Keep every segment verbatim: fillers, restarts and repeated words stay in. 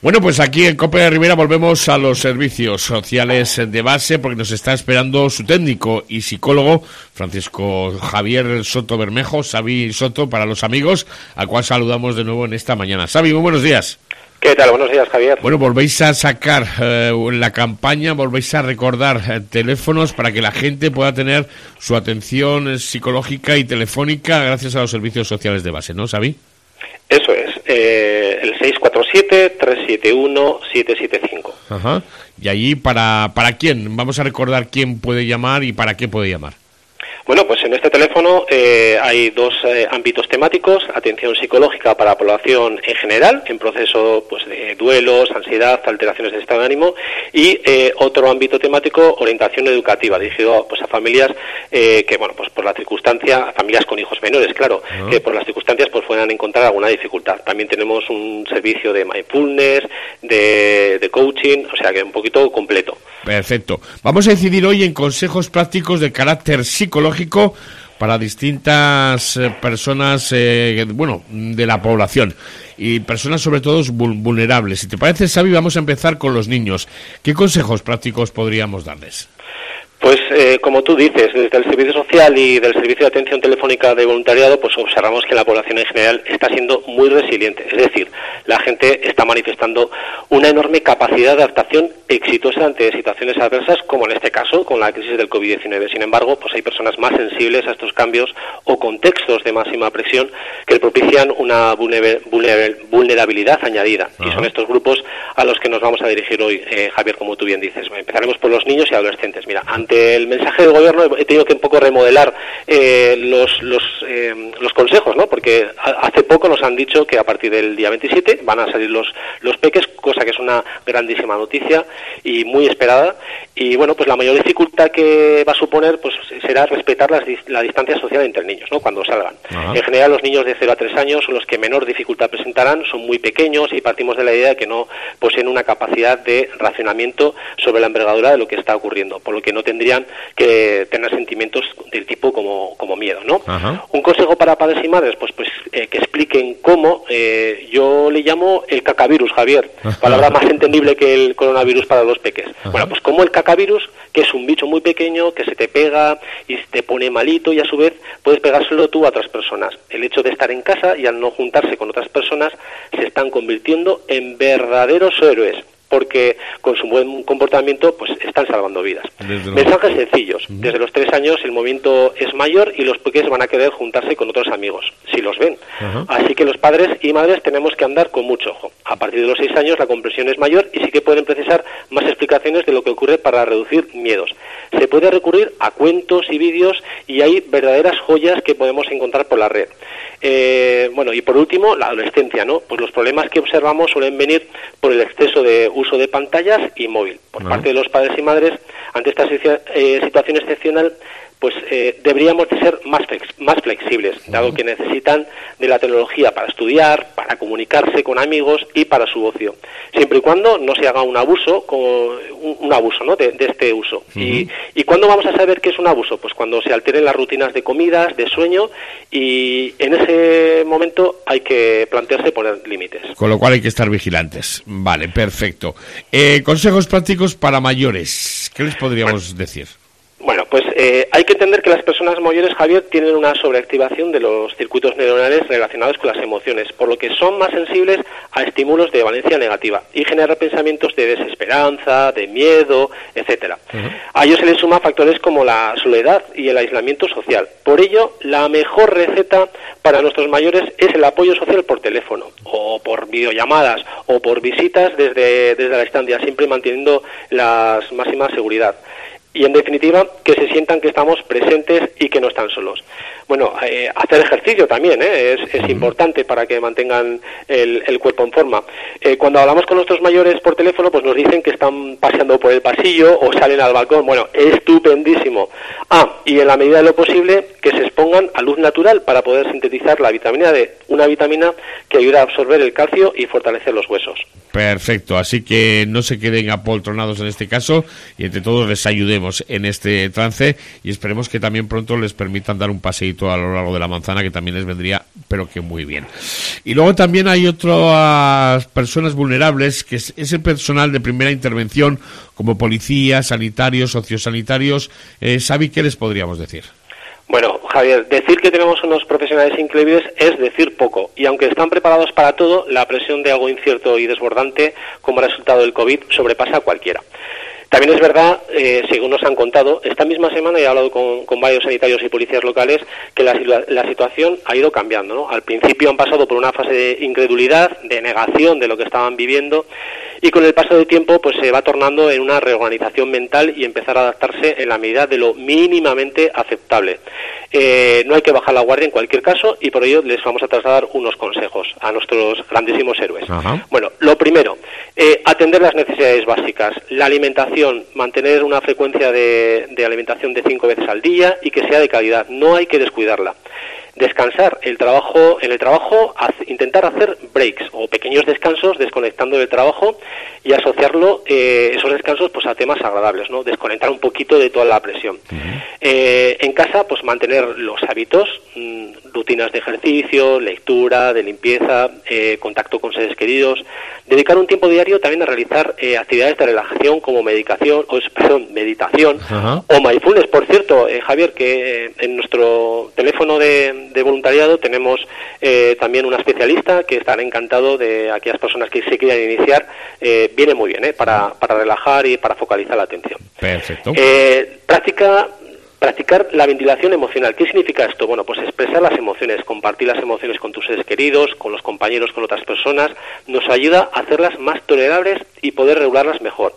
Bueno, pues aquí en COPE de Rivera volvemos a los servicios sociales de base porque nos está esperando su técnico y psicólogo, Francisco Javier Soto Bermejo, Xavi Soto para los amigos, al cual saludamos de nuevo en esta mañana. Xavi, muy buenos días. ¿Qué tal? Buenos días, Javier. Bueno, volvéis a sacar eh, la campaña, volvéis a recordar eh, teléfonos para que la gente pueda tener su atención psicológica y telefónica gracias a los servicios sociales de base, ¿no, Xavi? Eso es, eh, el seis cuatro siete, tres siete uno, siete siete cinco. Ajá. Y allí, ¿para, ¿para quién? Vamos a recordar quién puede llamar y para qué puede llamar. Bueno, pues en este teléfono eh, hay dos eh, ámbitos temáticos: atención psicológica para la población en general, en proceso pues de duelos, ansiedad, alteraciones de estado de ánimo, y eh, otro ámbito temático, orientación educativa, dirigido pues a familias eh, que, bueno, pues por la circunstancia, a familias con hijos menores, claro, uh-huh. que por las circunstancias pues puedan encontrar alguna dificultad. También tenemos un servicio de mindfulness, de, de coaching, o sea que un poquito completo. Perfecto. Vamos a decidir hoy en consejos prácticos de carácter psicológico para distintas eh, personas, eh, bueno, de la población y personas sobre todo vulnerables. Si te parece, Xavi, vamos a empezar con los niños. ¿Qué consejos prácticos podríamos darles? Pues eh, como tú dices, desde el Servicio Social y del Servicio de Atención Telefónica de Voluntariado, pues observamos que la población en general está siendo muy resiliente. Es decir, la gente está manifestando una enorme capacidad de adaptación exitosa ante situaciones adversas, como en este caso, con la crisis del covid diecinueve. Sin embargo, pues hay personas más sensibles a estos cambios o contextos de máxima presión que propician una vulnerabilidad añadida. Uh-huh. Y son estos grupos a los que nos vamos a dirigir hoy, eh, Javier, como tú bien dices. Empezaremos por los niños y adolescentes. Mira, antes el mensaje del gobierno he tenido que un poco remodelar eh, los los, eh, los consejos, ¿no? Porque hace poco nos han dicho que a partir del día veintisiete van a salir los los peques, cosa que es una grandísima noticia y muy esperada. Y bueno, pues la mayor dificultad que va a suponer pues será respetar las, la distancia social entre niños, ¿no? Cuando salgan. Uh-huh. En general, los niños de cero a tres años son los que menor dificultad presentarán, son muy pequeños y partimos de la idea de que no poseen una capacidad de racionamiento sobre la envergadura de lo que está ocurriendo, por lo que no tendrían que tener sentimientos del tipo como, como miedo, ¿no? Uh-huh. Un consejo para padres y madres, pues pues eh, que expliquen cómo, eh, yo le llamo el cacavirus, Javier, palabra más entendible que el coronavirus para los peques. Uh-huh. Bueno, pues como el cacavirus, que es un bicho muy pequeño, que se te pega y te pone malito y a su vez puedes pegárselo tú a otras personas. El hecho de estar en casa y al no juntarse con otras personas se están convirtiendo en verdaderos héroes, porque con su buen comportamiento pues están salvando vidas. Mensajes sencillos. Uh-huh. Desde los tres años el movimiento es mayor y los peques van a querer juntarse con otros amigos, si los ven. Uh-huh. Así que los padres y madres tenemos que andar con mucho ojo. A partir de los seis años la comprensión es mayor y sí que pueden precisar más explicaciones de lo que ocurre para reducir miedos. Se puede recurrir a cuentos y vídeos y hay verdaderas joyas que podemos encontrar por la red. Eh, bueno, y por último, la adolescencia, ¿no? Pues los problemas que observamos suelen venir por el exceso de uso de pantallas y móvil. Por uh-huh. parte de los padres y madres, ante esta eh, situación excepcional, pues eh, deberíamos de ser más, flex, más flexibles, dado uh-huh. que necesitan de la tecnología para estudiar, para comunicarse con amigos y para su ocio, siempre y cuando no se haga un abuso, con, un, un abuso, ¿no? de, de este uso. Uh-huh. Y, ¿Y cuándo vamos a saber qué es un abuso? Pues cuando se alteren las rutinas de comidas, de sueño, y en ese momento hay que plantearse poner límites. Con lo cual hay que estar vigilantes. Vale, perfecto. Eh, consejos prácticos para mayores, ¿qué les podríamos bueno. decir? Bueno, pues eh, hay que entender que las personas mayores, Javier, tienen una sobreactivación de los circuitos neuronales relacionados con las emociones, por lo que son más sensibles a estímulos de valencia negativa y generan pensamientos de desesperanza, de miedo, etcétera. Uh-huh. A ellos se les suman factores como la soledad y el aislamiento social. Por ello, la mejor receta para nuestros mayores es el apoyo social por teléfono, o por videollamadas, o por visitas desde, desde la distancia, siempre manteniendo la máxima seguridad. Y en definitiva, que se sientan que estamos presentes y que no están solos. Bueno, eh, hacer ejercicio también ¿eh? es, es importante para que mantengan el, el cuerpo en forma. Eh, cuando hablamos con nuestros mayores por teléfono, pues nos dicen que están paseando por el pasillo o salen al balcón. Bueno, estupendísimo. Ah, y en la medida de lo posible, que se expongan a luz natural para poder sintetizar la vitamina D, una vitamina que ayuda a absorber el calcio y fortalecer los huesos. Perfecto, así que no se queden apoltronados en este caso y entre todos les ayudemos en este trance y esperemos que también pronto les permitan dar un paseíto a lo largo de la manzana, que también les vendría pero que muy bien. Y luego también hay otras personas vulnerables, que es, es el personal de primera intervención, como policías, sanitarios, sociosanitarios. Eh, Xavi, ¿qué les podríamos decir? Bueno, Javier, decir que tenemos unos profesionales increíbles es decir poco, y aunque están preparados para todo, la presión de algo incierto y desbordante como resultado del COVID sobrepasa a cualquiera. También es verdad, eh, según nos han contado, esta misma semana he hablado con, con varios sanitarios y policías locales, que la, la situación ha ido cambiando, ¿no? Al principio han pasado por una fase de incredulidad, de negación de lo que estaban viviendo, y con el paso del tiempo pues se va tornando en una reorganización mental y empezar a adaptarse en la medida de lo mínimamente aceptable. Eh, no hay que bajar la guardia en cualquier caso, y por ello les vamos a trasladar unos consejos a nuestros grandísimos héroes. Ajá. Bueno, lo primero, eh, atender las necesidades básicas, la alimentación, mantener una frecuencia de, de alimentación de cinco veces al día y que sea de calidad, no hay que descuidarla. Descansar, el trabajo, en el trabajo, hace, intentar hacer breaks o pequeños descansos desconectando del trabajo y asociarlo, eh, esos descansos, pues a temas agradables, ¿no? Desconectar un poquito de toda la presión. Uh-huh. Eh, en casa, pues mantener los hábitos, mmm, rutinas de ejercicio, lectura, de limpieza, eh, contacto con seres queridos. Dedicar un tiempo diario también a realizar eh, actividades de relajación como medicación, o, perdón, meditación uh-huh. o mindfulness. Por cierto, eh, Javier, que eh, en nuestro teléfono de, de voluntariado tenemos eh, también una especialista que estará encantado de aquellas personas que se quieran iniciar. Eh, viene muy bien, ¿eh? para, para relajar y para focalizar la atención. Perfecto. Eh, práctica... Practicar la ventilación emocional. ¿Qué significa esto? Bueno, pues expresar las emociones, compartir las emociones con tus seres queridos, con los compañeros, con otras personas, nos ayuda a hacerlas más tolerables y poder regularlas mejor.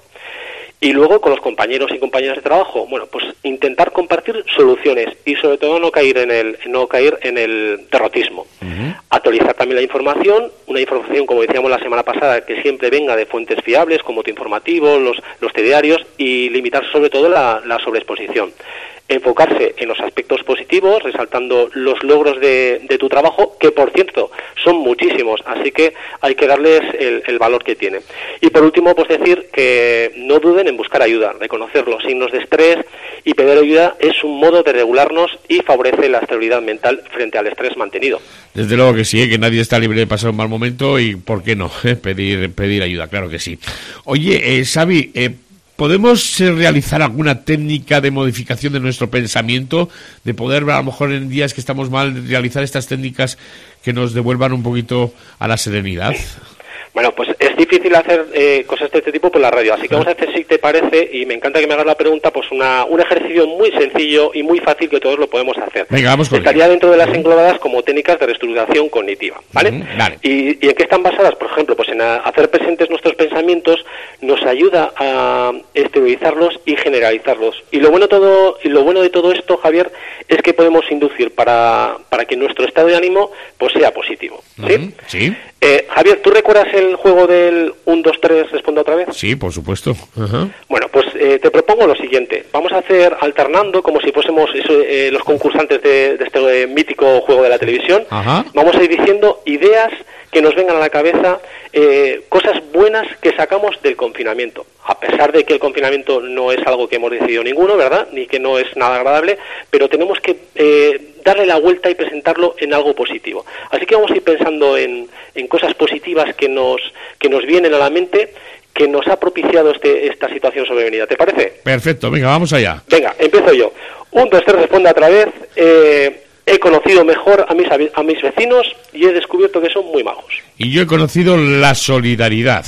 Y luego con los compañeros y compañeras de trabajo, bueno, pues intentar compartir soluciones y sobre todo no caer en el no caer en el derrotismo. Uh-huh. Actualizar también la información, una información, como decíamos la semana pasada, que siempre venga de fuentes fiables como tu informativo, los los telediarios, y limitar sobre todo la, la sobreexposición. Enfocarse en los aspectos positivos, resaltando los logros de, de tu trabajo, que por cierto son muchísimos, así que hay que darles el, el valor que tienen. Y por último, pues decir que no duden en buscar ayuda, reconocer los signos de estrés y pedir ayuda es un modo de regularnos y favorece la estabilidad mental frente al estrés mantenido. Desde luego que sí, ¿eh? Que nadie está libre de pasar un mal momento y ¿por qué no? ¿Eh? Pedir, pedir ayuda, claro que sí. Oye, eh, Xavi, eh, ¿podemos eh, realizar alguna técnica de modificación de nuestro pensamiento? De poder, a lo mejor en días que estamos mal, realizar estas técnicas que nos devuelvan un poquito a la serenidad. Bueno, pues es difícil hacer eh, cosas de este tipo por la radio, así que vamos a hacer, si te parece, y me encanta que me hagas la pregunta, pues una, un ejercicio muy sencillo y muy fácil que todos lo podemos hacer. Venga, vamos con Estaría dentro de las englobadas como técnicas de reestructuración cognitiva, ¿vale? Uh-huh, vale. ¿Y, ¿Y en qué están basadas? Por ejemplo, pues en a, hacer presentes nuestros pensamientos nos ayuda a exteriorizarlos y generalizarlos. Y lo bueno todo y lo bueno de todo esto, Javier, es que podemos inducir para, para que nuestro estado de ánimo pues sea positivo, ¿sí? Uh-huh, sí. Eh, Javier, ¿tú recuerdas el juego del uno, dos, tres, responde otra vez? Sí, por supuesto. Uh-huh. Bueno, pues eh, te propongo lo siguiente. Vamos a hacer alternando, como si fuésemos eso, eh, los concursantes de, de este eh, mítico juego de la televisión. Uh-huh. Vamos a ir diciendo ideas que nos vengan a la cabeza, eh, cosas buenas que sacamos del confinamiento. A pesar de que el confinamiento no es algo que hemos decidido ninguno, ¿verdad? Ni que no es nada agradable, pero tenemos que eh, darle la vuelta y presentarlo en algo positivo. Así que vamos a ir pensando en, en cosas positivas que nos, que nos vienen a la mente, que nos ha propiciado este, esta situación sobrevenida. ¿Te parece? Perfecto, venga, vamos allá. Venga, empiezo yo. Un, dos, tres, responde otra vez. Eh, he conocido mejor a mis, a mis vecinos y he descubierto que son muy majos. Y yo he conocido la solidaridad.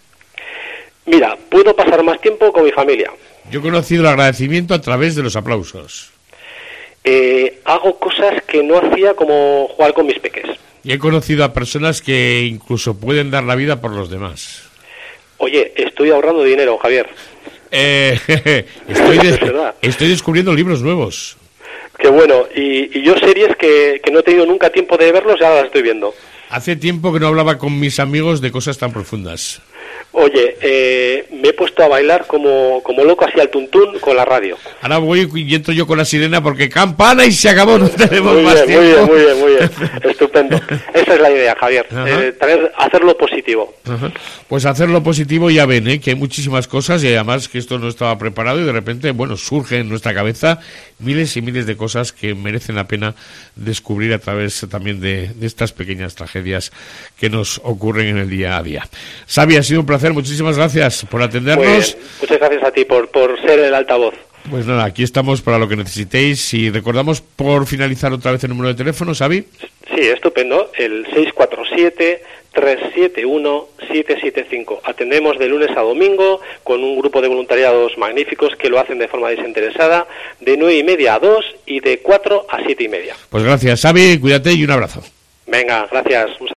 Mira, puedo pasar más tiempo con mi familia. Yo he conocido el agradecimiento a través de los aplausos. Eh, hago cosas que no hacía, como jugar con mis peques. Y he conocido a personas que incluso pueden dar la vida por los demás. Oye, estoy ahorrando dinero, Javier. Eh, estoy, de, estoy descubriendo libros nuevos. Qué bueno. Y, y yo series que, que no he tenido nunca tiempo de verlos, ya las estoy viendo. Hace tiempo que no hablaba con mis amigos de cosas tan profundas. Oye, eh, me he puesto a bailar como, como loco así al tuntún con la radio. Ahora voy y entro yo con la sirena porque campana y se acabó, no tenemos muy más bien, tiempo. Muy bien, muy bien, muy bien. Estupendo. Esa es la idea, Javier. Eh, tener, hacerlo positivo. Ajá. Pues hacerlo positivo, ya ven, ¿eh? Que hay muchísimas cosas y además que esto no estaba preparado y de repente, bueno, surge en nuestra cabeza miles y miles de cosas que merecen la pena descubrir a través también de, de estas pequeñas tragedias que nos ocurren en el día a día. Xavi, ha sido un placer, muchísimas gracias por atendernos. Muchas gracias a ti por, por ser el altavoz. Pues nada, aquí estamos para lo que necesitéis y recordamos por finalizar otra vez el número de teléfono, Xavi. Sí, estupendo, el seis cuatro siete, tres siete uno, siete siete cinco. Atendemos de lunes a domingo con un grupo de voluntariados magníficos que lo hacen de forma desinteresada, de nueve y media a dos y de cuatro a siete y media. Pues gracias, Xavi, cuídate y un abrazo. Venga, gracias.